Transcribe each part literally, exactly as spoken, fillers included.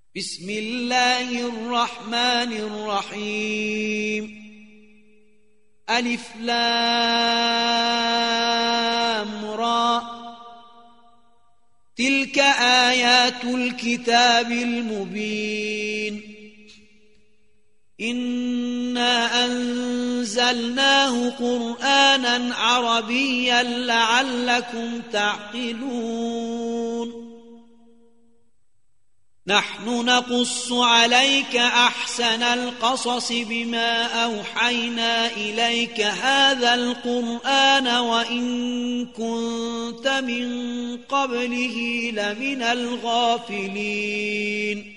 بسم الله الرحمن الرحيم ألف لام را تلك آيات الكتاب المبين إنا أنزلناه قرآنا عربيا لعلكم تعقلون نحن نقص عليك أحسن القصص بما أوحينا إليك هذا القرآن وإن كنت من قبله لمن الغافلين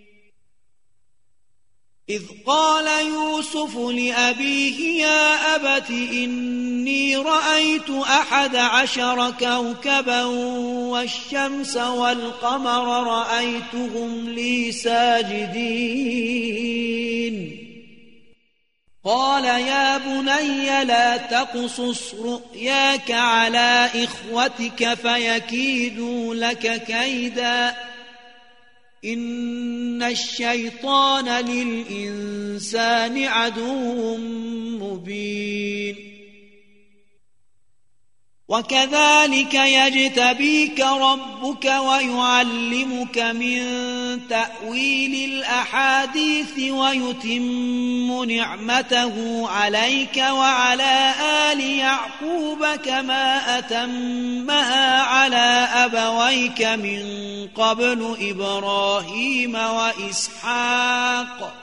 إذ قال يوسف لأبيه يا أبت إني رأيت أحد عشر كوكبا والشمس والقمر رأيتهم لي ساجدين قال يا بني لا تقصص رؤياك على إخوتك فيكيدوا لك كيدا إن الشيطان للإنسان عدو مبين وكذلك يجتبيك ربك ويعلمك من تأويل الأحاديث ويتم نعمته عليك وعلى آل يعقوب كما أتمها على أبويك من قبل إبراهيم وإسحاق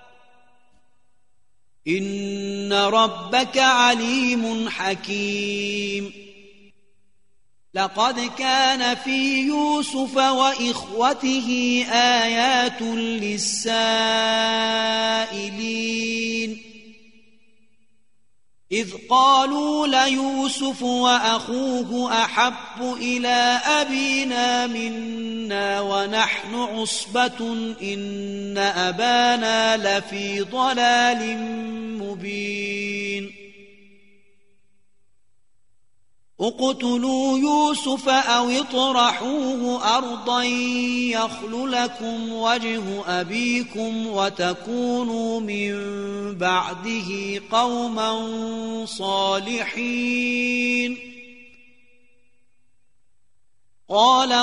إن ربك عليم حكيم لقد كان في يوسف وإخوته آيات للسائلين إذ قالوا ليوسف وأخوه أحب إلى أبينا منا ونحن عصبة إن أبانا لفي ضلال مبين اقتلوا يوسف أو اطرحوه أرضا يخل لكم وجه أبيكم وتكونوا من بعده قوما صالحين قال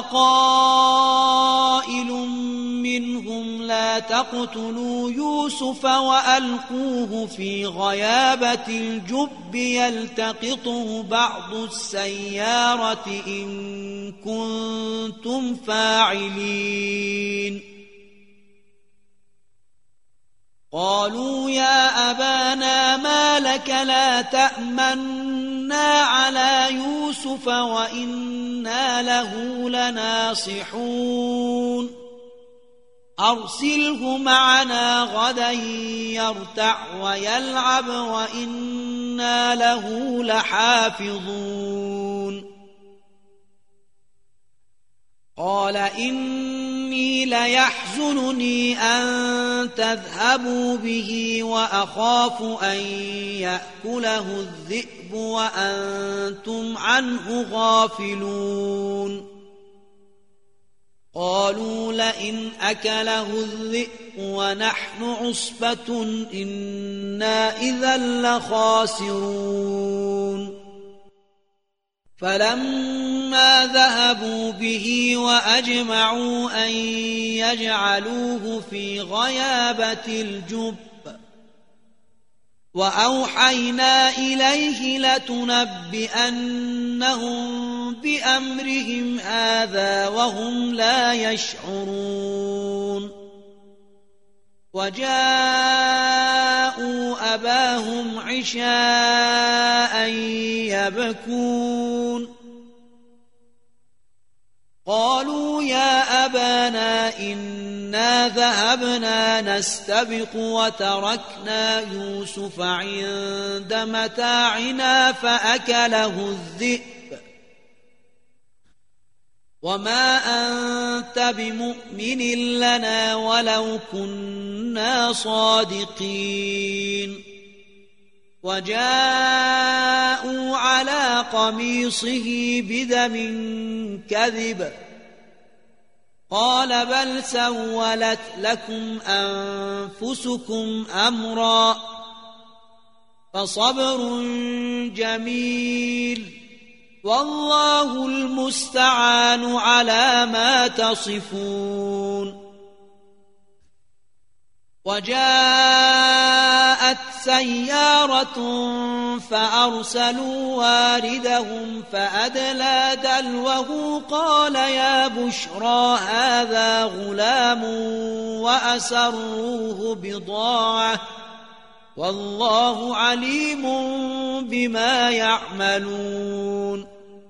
قائل منهم لا تقتلوا يوسف وألقوه في غيابة الجب يلتقطه بعض السيارة إن كنتم فاعلين قالوا يا أبانا ما لك لا تأمنا على يوسف وإنا له لناصحون أرسله معنا غدا يرتع ويلعب وإنا له لحافظون قال إني ليحزنني أن تذهبوا به وأخاف أن يأكله الذئب وأنتم عنه غافلون قالوا لئن أكله الذئب ونحن عصبة إنا إذا لخاسرون فلما ذهبوا به وأجمعوا أن يجعلوه في غيابة الجب وأوحينا إليه لتنبئنهم بأمرهم هذا وهم لا يشعرون وجاءوا أباهم عشاء يبكون قالوا يا أبانا إنا ذهبنا نستبق وتركنا يوسف عند متاعنا فأكله الذئب وما أنت بمؤمن لنا ولو كنا صادقين وجاءوا على قميصه بدم كذب قال بل سولت لكم أنفسكم أمرا فصبر جميل والله المستعان على ما تصفون وجاءت سيارة فأرسلوا واردهم فأدلى دلوه قال يا بشرى هذا غلام وأسروه بضاعة والله عليم بما يعملون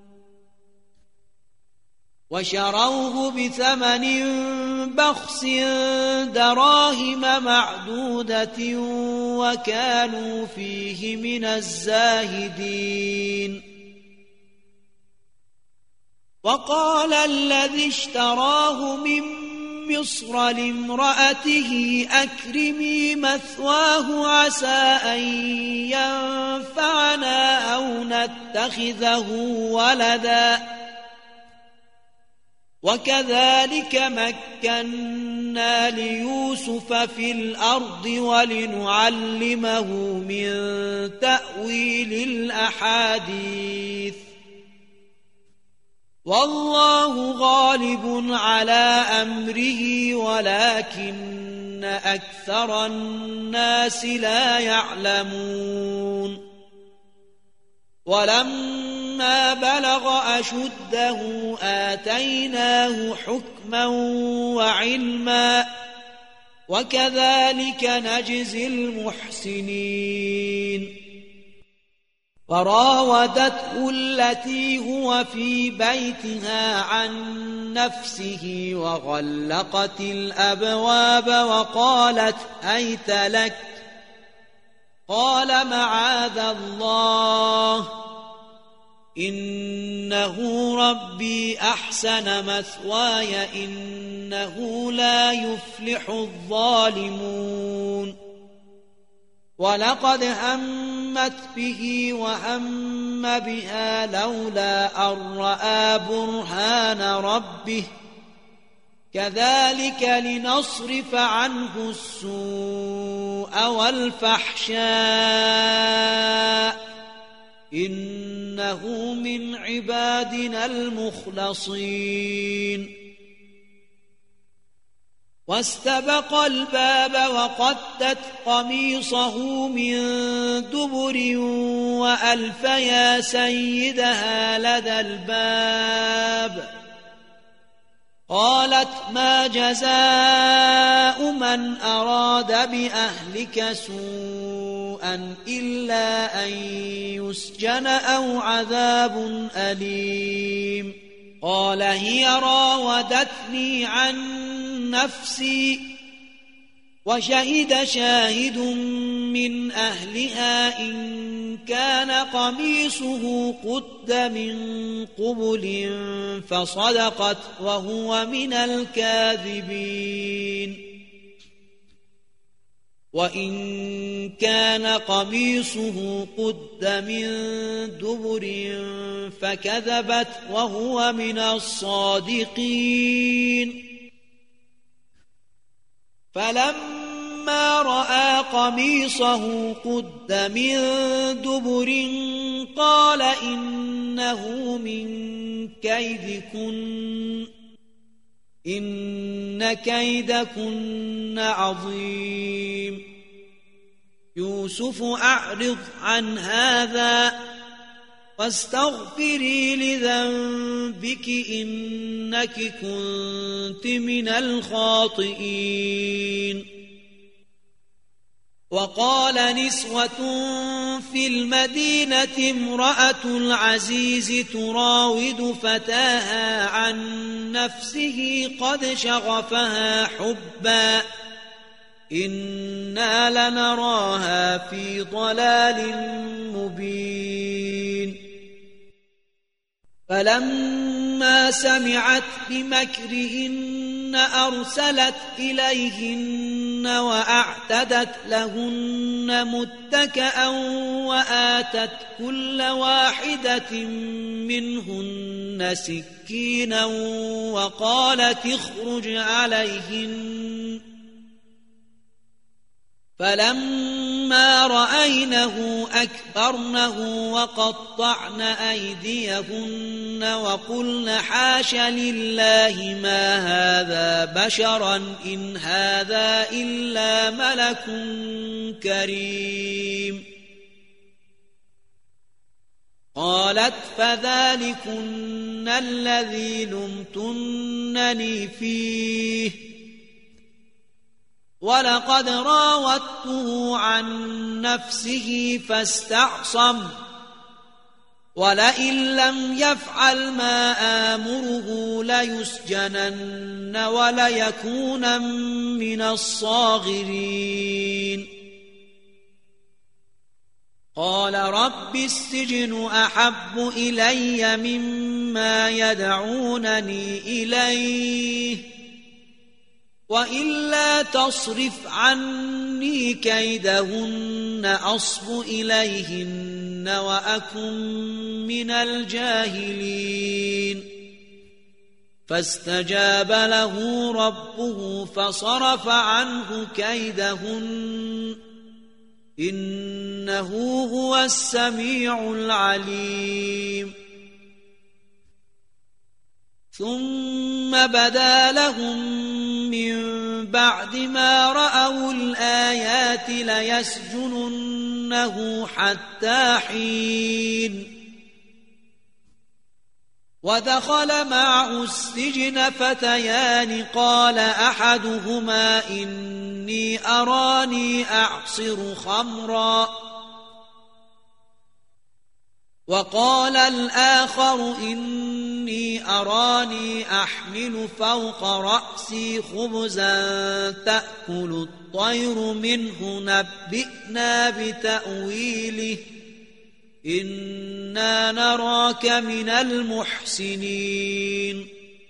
وشروه بثمن بخس دراهم معدودة وكانوا فيه من الزاهدين وقال الذي اشتراه من مصر لامرأته أكرمي مثواه عسى أن ينفعنا أو نتخذه ولدا وكذلك مكنا ليوسف في الأرض ولنعلمه من تأويل الأحاديث والله غالب على أمره ولكن أكثر الناس لا يعلمون ولما بلغ أشده آتيناه حكما وعلما وكذلك نجزي المحسنين وراودته التي هو في بيتها عن نفسه وغلقت الأبواب وقالت هيت لك قال معاذ الله إنه ربي أحسن مثواي إنه لا يفلح الظالمون ولقد همت به وهم بها لولا أن رأى برهان ربه كذلك لنصرف عنه السوء والفحشاء إنه من عبادنا المخلصين واستبق الباب وقدت قميصه من دبر وألف يا سيدها لدى الباب قالت ما جزاء من أراد بأهلك سوءا إلا أن يسجن أو عذاب أليم قال هي راودتني عن نفسي وشهد شاهد من أهلها إن كان قميصه قد من قبل فصدقت وهو من الكاذبين وإن كان قميصه قد من دبر فكذبت وهو من الصادقين فلما رأى قميصه قد من دبر قال إنه من كيدكن إن كيدكن عظيم يوسف أعرض عن هذا واستغفري لذنبك إنك كنت من الخاطئين وقال نسوة في المدينة امرأة العزيز تراود فتاها عن نفسه قد شغفها حبا إنا لنراها في ضلال مبين فلما سمعت بمكرهن أرسلت إليهن وأعتدت لهن متكئا وآتت كل واحدة منهن سكينا وقالت اخرج عليهن. فلما رأينه أكبرنه وقطعن أيديهن وقلن حاش لله ما هذا بشرا إن هذا إلا ملك كريم. قالت فذلكن الذي لمتنني فيه ولقد راودته عن نفسه فاستعصم ولئن لم يفعل ما آمره ليسجنن وليكونن من الصاغرين. قال رب السجن أحب إلي مما يدعونني إليه وإلا تصرف عني كيدهن أصب إليهن وأكن من الجاهلين. فاستجاب له ربه فصرف عنه كيدهن إنه هو السميع العليم. ثم بدا لهم من بعد ما رأوا الآيات ليسجننه حتى حين. ودخل معه السجن فتيان قال أحدهما إني أراني أعصر خمرا وقال الآخر إني أراني أحمل فوق رأسي خبزا تأكل الطير منه نبئنا بتأويله إنا نراك من المحسنين.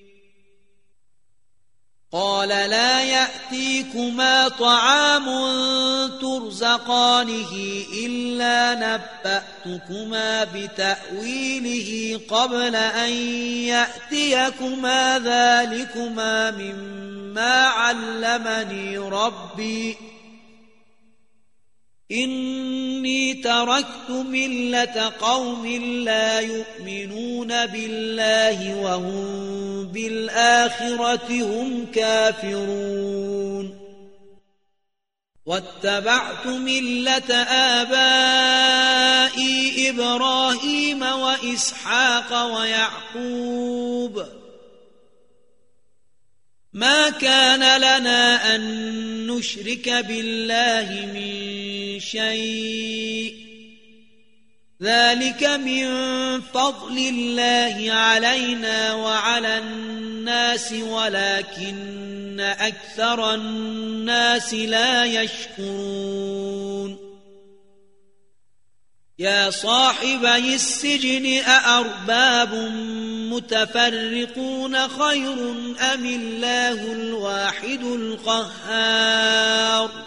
قال لا يأتيكما طعام ترزقانه إلا نبأتكما بتأويله قبل أن يأتيكما ذلكما مما علمني ربي إني تركت ملة قوم لا يؤمنون بالله وهم بالآخرة هم كافرون. واتبعت ملة آبائي إبراهيم وإسحاق ويعقوب ما كان لنا أن نشرك بالله من شيء ذلك من فضل الله علينا وعلى الناس ولكن أكثر الناس لا يشكرون. يا صاحبي السجن أأرباب متفرقون خير أم الله الواحد القهار.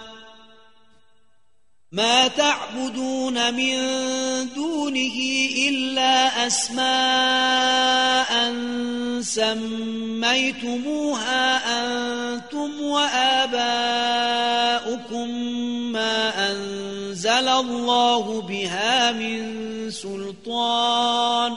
ما تعبدون من دونه إلا أسماء سميتموها أنتم وآباؤكم ما أنزل الله بها من سلطان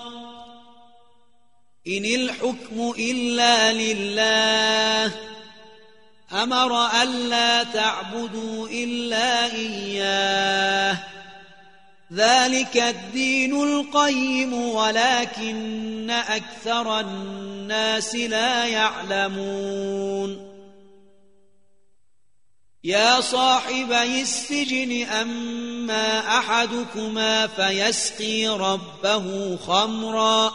إن الحكم إلا لله أمر ألا تعبدوا إلا إياه ذلك الدين القيم ولكن أكثر الناس لا يعلمون. يا صاحبي السجن أما أحدكما فيسقي ربه خمرا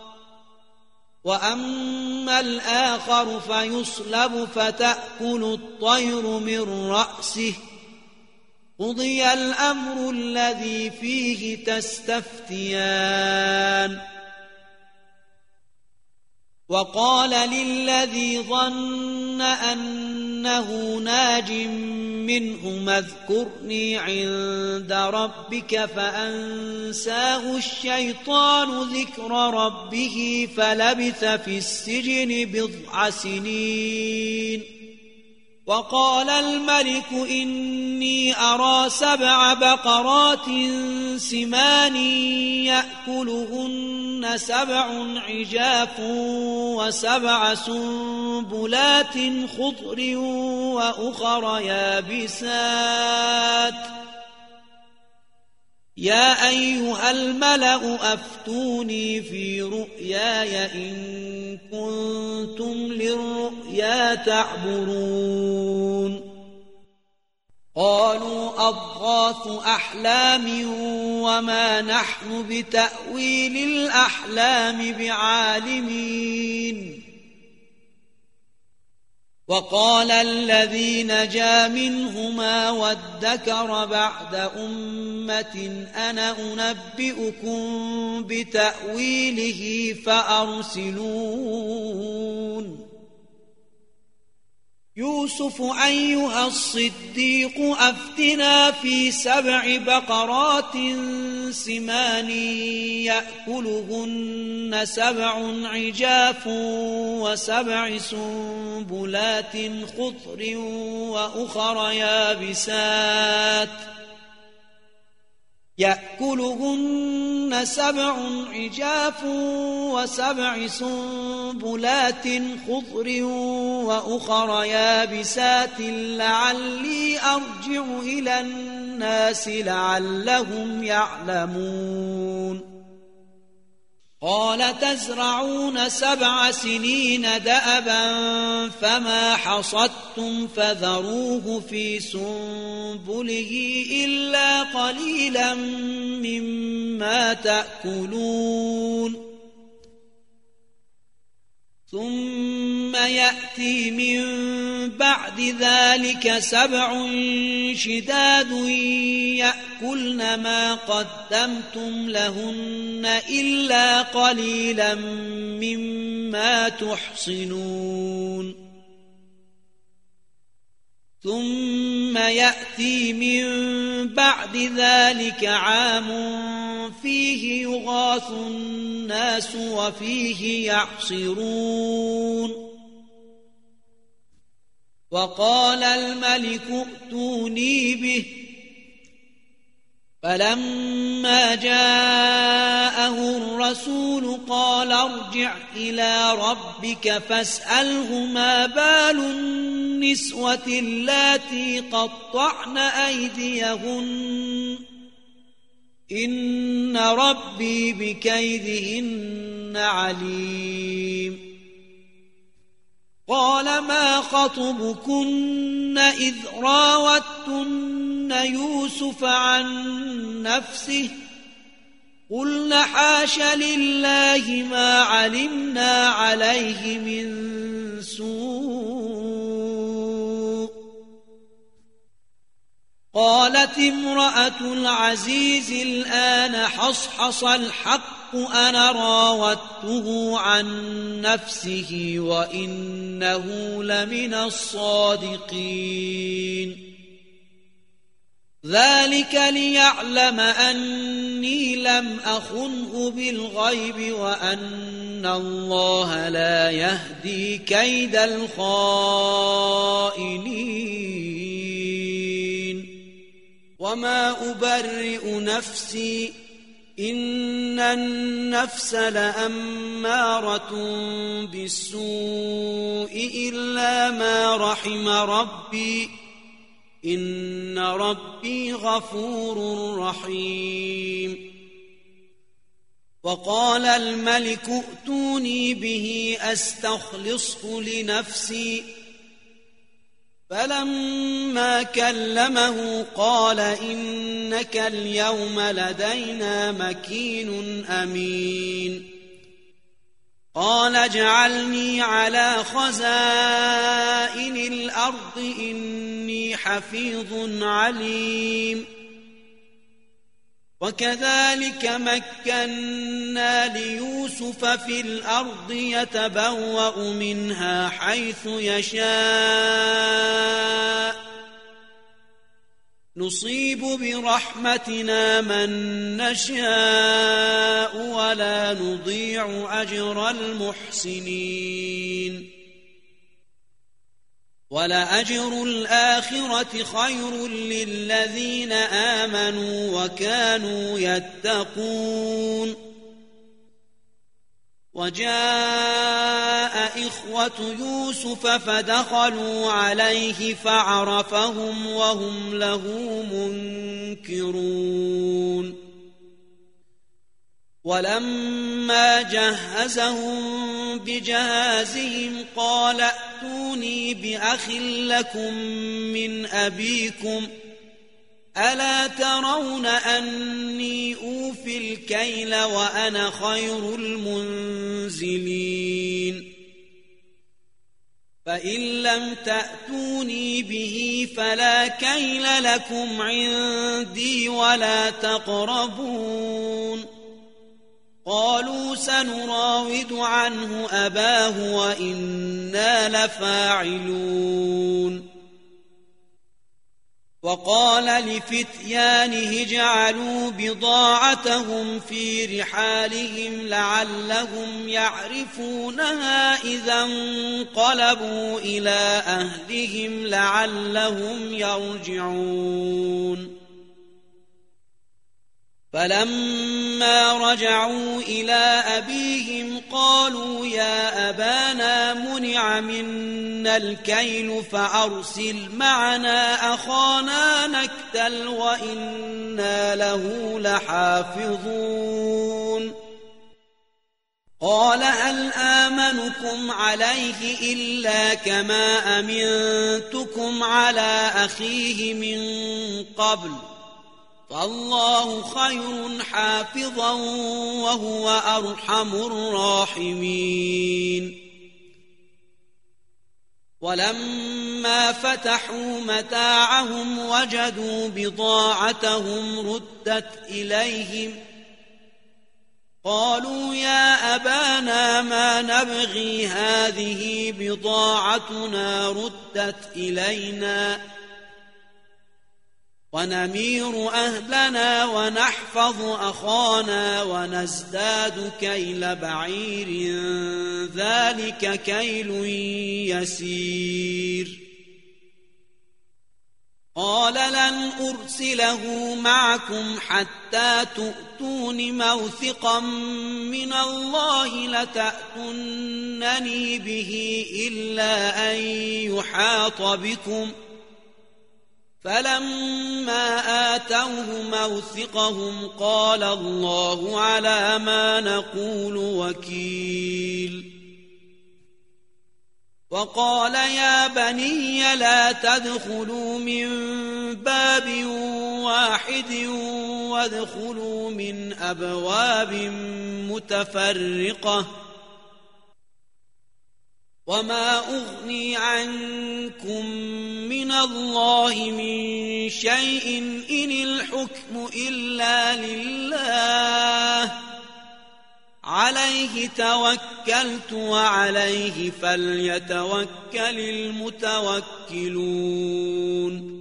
وأما الآخر فيصلب فتأكل الطير من رأسه قضي الأمر الذي فيه تستفتيان وقال للذي ظن أنه ناج منهم اذكرني عند ربك فأنساه الشيطان ذكر ربه فلبث في السجن بضع سنين. وقال الملك إني أرى سبع بقرات سمان يأكلهن سبع عجاف وسبع سنبلات خضر وأخر يابسات يا أيها الملأ أفتوني في رؤياي إن كنتم للرؤيا تعبرون. قالوا أضغاث أحلام وما نحن بتأويل الأحلام بعالمين. وقال الذي نجا منهما وادكر بعد أمة أنا أنبئكم بتأويله فأرسلون. يوسف أيها الصديق أفتنا في سبع بقرات سمان يأكلهن سبع عجاف وسبع سنبلات خضر وأخر يابسات يأكلهن سبع عجاف وسبع سنبلات خضر وأخر يابسات لعلي أرجع إلى الناس لعلهم يعلمون. قال تزرعون سبع سنين دأبا فما حصدتم فذروه في سنبله إلا قليلا مما تأكلون. ثم يأتي من بعد ذلك سبع شداد يأكلن ما قدمتم لهن إلا قليلا مما تحصنون. ثم يأتي من بعد ذلك عام فيه يغاث الناس وفيه يعصرون. وقال الملك ائتوني به فلما جاءه الرسول قال ارجع إلى ربك فاسأله ما بال النسوة اللاتي قطعن أيديهن إن ربي بكيدهن عليم. قال ما خطبكن إذ راوتن يوسف عن نفسه قلن حاش لله ما علمنا عليه من سوء. قالت امرأة العزيز الآن حصحص الحق أنا راودته عن نفسه وإنه لمن الصادقين. ذلك ليعلم أني لم أخنه بالغيب وأن الله لا يهدي كيد الخائنين. وما أبرئ نفسي إن النفس لأمارة بالسوء إلا ما رحم ربي إن ربي غفور رحيم. وقال الملك ائتوني به أستخلصه لنفسي فلما كلمه قال إنك اليوم لدينا مكين أمين. قال اجعلني على خزائن الأرض إني, إني حفيظ عليم. قال اجعلني على خزائن الأرض إني حفيظ عليم. قال اجعلني على خزائن الأرض إني حفيظ عليم. قال اجعلني على خزائن الأرض إني حفيظ عليم. قال اجعلني على خزائن الأرض إني حفيظ عليم. وكذلك مكنا ليوسف في الأرض يتبوأ منها حيث يشاء نصيب برحمتنا من نشاء ولا نضيع أجر المحسنين ولأجر الآخرة خير للذين آمنوا وكانوا يتقون وجاء إخوة يوسف فدخلوا عليه فعرفهم وهم له منكرون ولما جهزهم بجهازهم قال ائتوني بأخ لكم من أبيكم ألا ترون أني أوفي الكيل وأنا خير المنزلين فإن لم تأتوني به فلا كيل لكم عندي ولا تقربون قالوا سنراود عنه أباه وإنا لفاعلون وقال لفتيانه اجعلوا بضاعتهم في رحالهم لعلهم يعرفونها إذا انقلبوا إلى أهلهم لعلهم يرجعون فلما رجعوا إلى أبيهم قالوا يا أبانا منع منا الكيل فأرسل معنا أخانا نكتل وإنا له لحافظون قال هل آمنكم عليه إلا كما أمنتكم على أخيه من قبل فالله خير حافظا وهو أرحم الراحمين ولما فتحوا متاعهم وجدوا بضاعتهم ردت إليهم قالوا يا أبانا ما نبغي هذه بضاعتنا ردت إلينا ونمير أهلنا ونحفظ أخانا ونزداد كيل بعير ذلك كيل يسير قال لن أرسله معكم حتى تؤتون موثقا من الله لتأتونني به إلا أن يحاط بكم فلما آتوه موثقهم قال الله على ما نقول وكيل وقال يا بني لا تدخلوا من باب واحد وادخلوا من أبواب متفرقة وما أغني عنكم من الله من شيء إن الحكم إلا لله عليه توكلت وعليه فليتوكل المتوكلون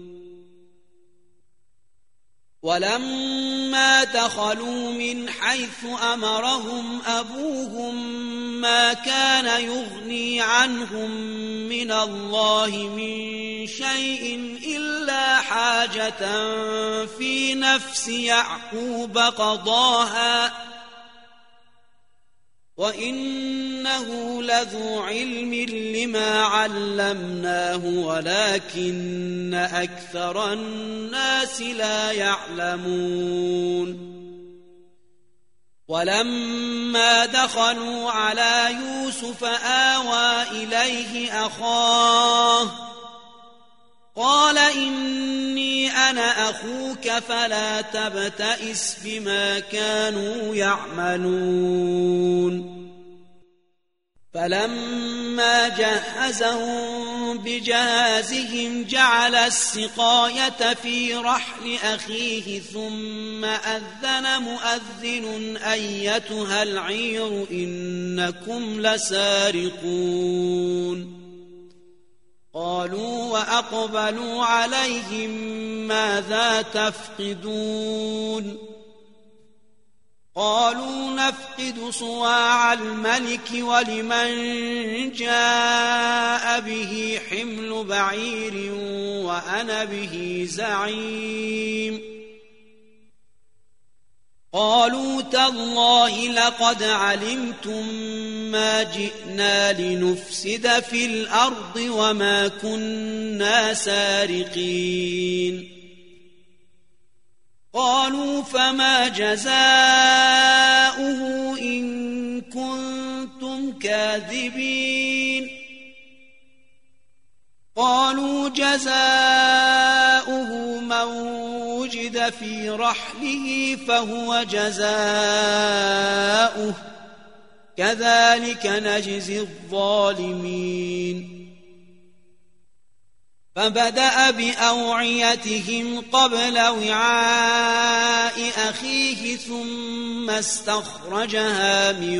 ولما دخلوا من حيث أمرهم أبوهم ما كان يغني عنهم من الله من شيء إلا حاجة في نفس يعقوب قضاها وإنه لذو علم لما علمناه ولكن أكثر الناس لا يعلمون ولما دخلوا على يوسف آوى إليه أخاه قال إني أنا أخوك فلا تبتئس بما كانوا يعملون فلما جهزهم بجهازهم جعل السقاية في رحل أخيه ثم أذن مؤذن أيتها العير إنكم لسارقون قالوا وأقبلوا عليهم ماذا تفقدون قالوا نفقد صواع الملك ولمن جاء به حمل بعير وأنا به زعيم قالوا تالله لقد علمتم ما جئنا لنفسد في الأرض وما كنا سارقين قالوا فما جزاؤه إن كنتم كاذبين قالوا جزاؤه من وجد في رحله فهو جزاؤه كذلك نجزي الظالمين فبدأ بأوعيتهم قبل وعاء أخيه ثم استخرجها من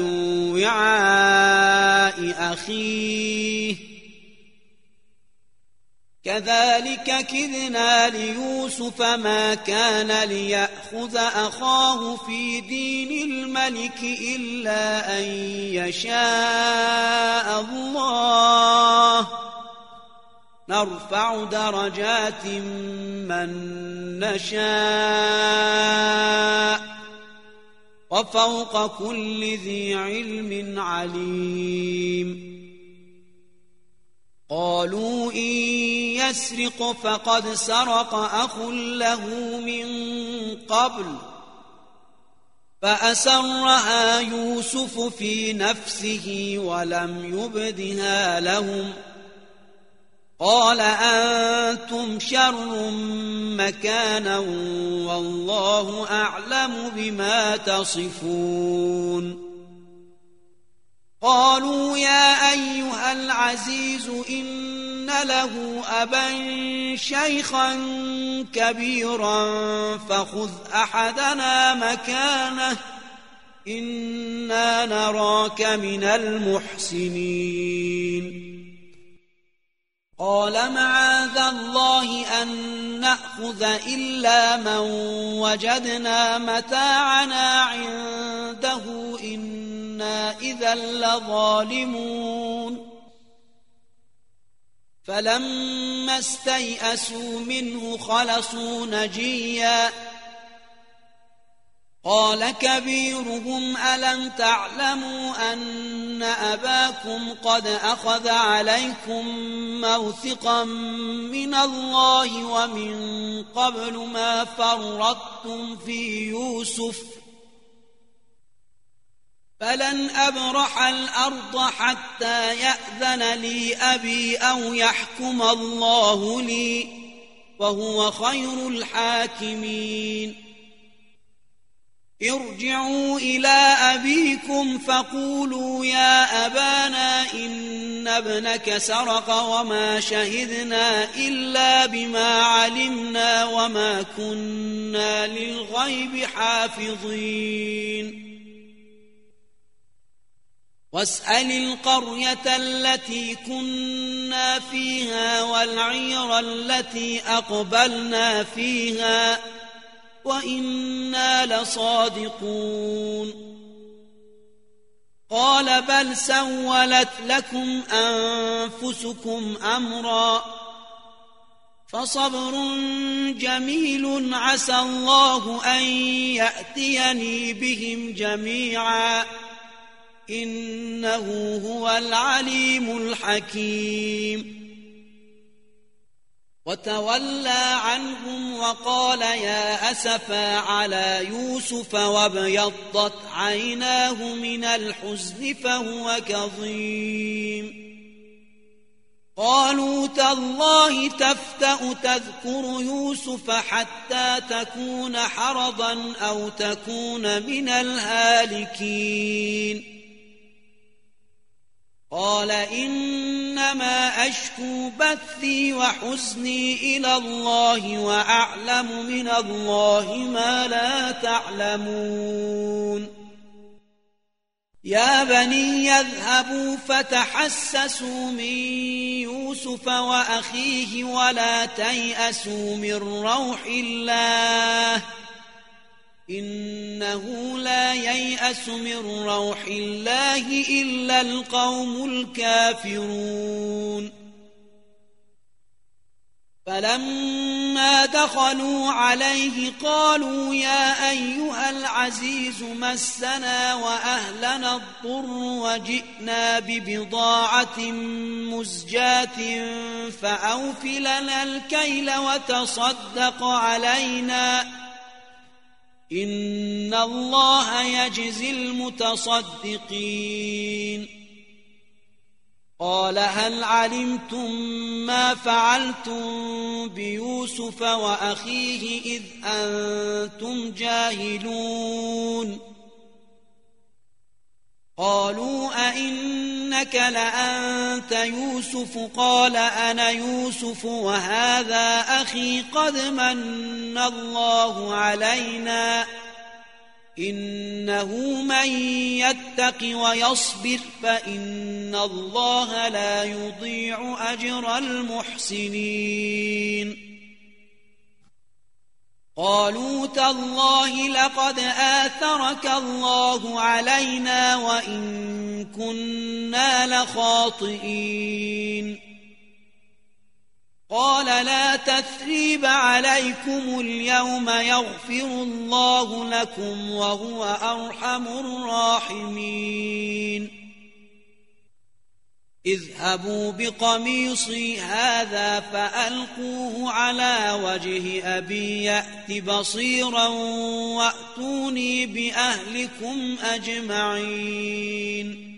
وعاء أخيه كذلك كدنا ليوسف ما كان ليأخذ أخاه في دين الملك إلا أن يشاء الله نرفع درجات من نشاء وفوق كل ذي علم عليم قالوا إن يسرق فقد سرق أخ له من قبل فأسرها يوسف في نفسه ولم يبدها لهم قال أنتم شر مكانا والله أعلم بما تصفون قالوا يا أيها العزيز إن له أبا شيخا كبيرا فخذ أحدنا مكانه إنا نراك من المحسنين قال معاذ الله أن نأخذ إلا من وجدنا متاعنا عنده إنا إذا لظالمون فلما استيئسوا منه خلصوا نجيا قال كبيرهم ألم تعلموا أن أباكم قد أخذ عليكم موثقا من الله ومن قبل ما فرطتم في يوسف فلن أبرح الأرض حتى يأذن لي أبي أو يحكم الله لي وهو خير الحاكمين ارجعوا إلى أبيكم فقولوا يا أبانا إن ابنك سرق وما شهدنا إلا بما علمنا وما كنا للغيب حافظين واسأل القرية التي كنا فيها والعير التي أقبلنا فيها وإنا لصادقون قال بل سولت لكم أنفسكم أمرا فصبر جميل عسى الله أن يأتيني بهم جميعا إنه هو العليم الحكيم وتولى عنهم وقال يا أسفا على يوسف وابيضت عيناه من الحزن فهو كظيم قالوا تالله تفتأ تذكر يوسف حتى تكون حرضا أو تكون من الهالكين قال إنما أشكو بثي وحزني إلى الله وأعلم من الله ما لا تعلمون يا بني يذهبوا فتحسسوا من يوسف وأخيه ولا تيأسوا من روح الله إنه لا ييأس من روح الله إلا القوم الكافرون فلما دخلوا عليه قالوا يا أيها العزيز مسنا وأهلنا الضر وجئنا ببضاعة مزجاة فأوف لنا الكيل وتصدق علينا إن الله يجزي المتصدقين قال هل علمتم ما فعلتم بيوسف وأخيه إذ أنتم جاهلون قالوا أئنك لأنت يوسف قال أنا يوسف وهذا أخي قد من الله علينا إنه من يتق ويصبر فإن الله لا يضيع أجر المحسنين قالوا تالله لقد آثرك الله علينا وإن كنا لخاطئين قال لا تثريب عليكم اليوم يغفر الله لكم وهو أرحم الراحمين اذهبوا بقميصي هذا فألقوه على وجه أبي يأت بصيرا وأتوني بأهلكم أجمعين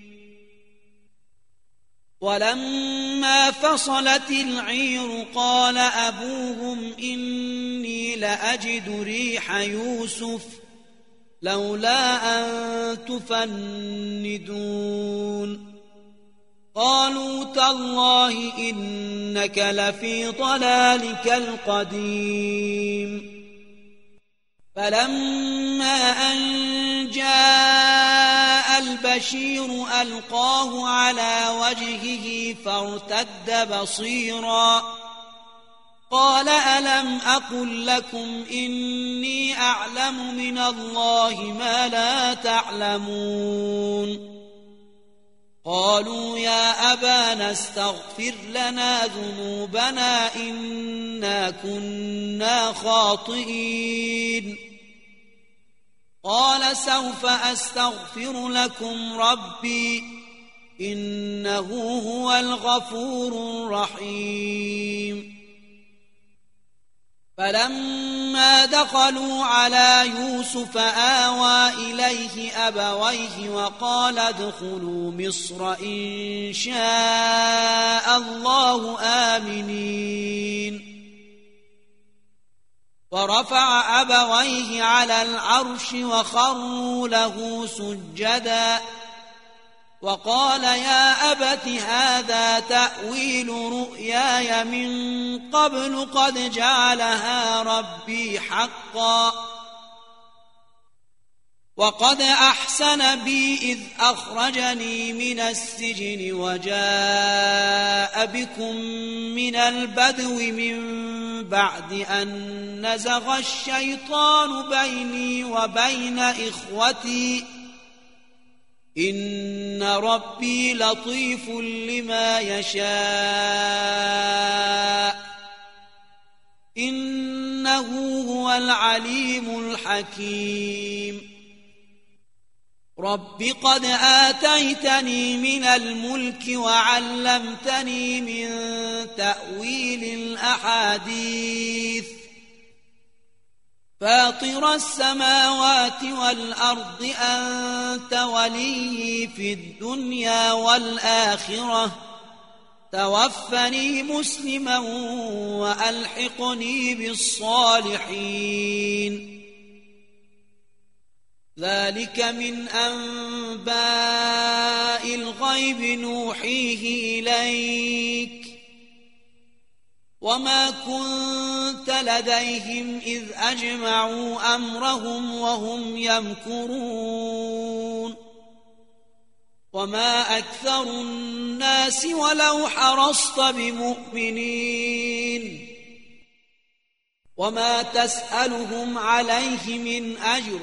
ولما فصلت العير قال أبوهم إني لأجد ريح يوسف لولا أن تفندون قالوا تالله إنك لفي ضلالك القديم فلما أن جاء البشير ألقاه على وجهه فارتد بصيرا قال ألم أقل لكم إني أعلم من الله ما لا تعلمون قالوا يا أبانا استغفر لنا ذنوبنا إنا كنا خاطئين قال سوف أستغفر لكم ربي إنه هو الغفور الرحيم فلما دخلوا على يوسف آوى إليه أبويه وقال ادخلوا مصر إن شاء الله آمنين ورفع أبويه على العرش وخروا له سجدا وقال يا أبت هذا تأويل رؤياي من قبل قد جعلها ربي حقا وقد أحسن بي إذ أخرجني من السجن وجاء بكم من البدو من بعد أن نزغ الشيطان بيني وبين إخوتي إن ربي لطيف لما يشاء إنه هو العليم الحكيم رب قد آتيتني من الملك وعلمتني من تأويل الأحاديث فاطر السماوات والأرض أنت ولي في الدنيا والآخرة توفني مسلما وألحقني بالصالحين ذلك من أنباء الغيب نوحيه إليك وما كنت لديهم إذ أجمعوا أمرهم وهم يمكرون وما أكثر الناس ولو حرصت بمؤمنين وما تسألهم عليه من أجر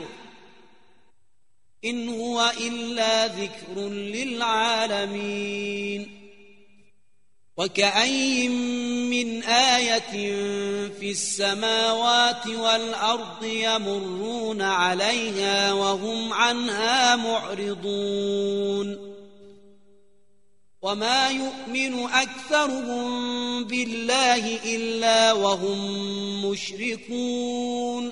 إن هو إلا ذكر للعالمين وكأي من آية في السماوات والأرض يمرون عليها وهم عنها معرضون وما يؤمن أكثرهم بالله إلا وهم مشركون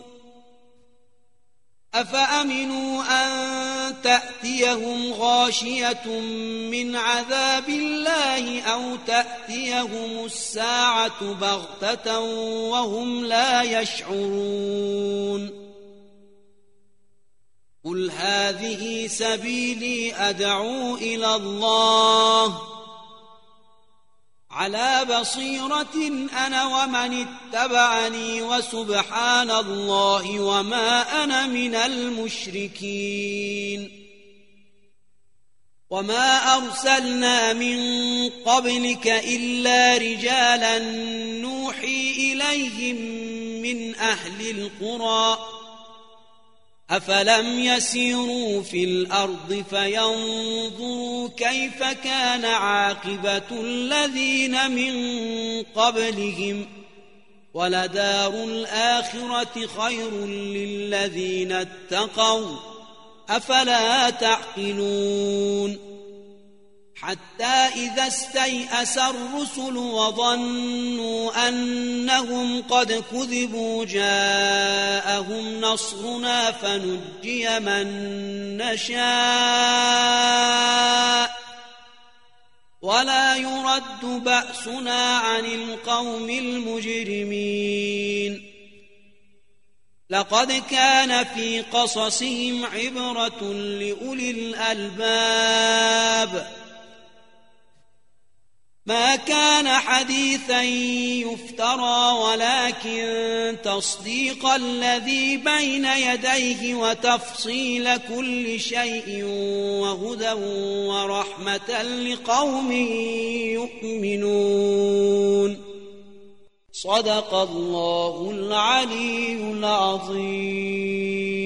أفأمنوا أن تأتيهم غاشية من عذاب الله أو تأتيهم الساعة بغتة وهم لا يشعرون قل هذه سبيلي أدعو إلى الله على بصيرة أنا ومن اتبعني وسبحان الله وما أنا من المشركين وما أرسلنا من قبلك إلا رجالا نوحي إليهم من أهل القرى أفلم يسيروا في الأرض فينظروا كيف كان عاقبة الذين من قبلهم ولدار الآخرة خير للذين اتقوا أفلا تعقلون حتى إذا استيأس الرسل وظنوا أنهم قد كذبوا جاءهم نصرنا فنجي من نشاء ولا يرد بأسنا عن القوم المجرمين لقد كان في قصصهم عبرة لأولي الألباب ما كان حديثا يفترى ولكن تصديق الذي بين يديه وتفصيل كل شيء وهدى ورحمة لقوم يؤمنون صدق الله العلي العظيم.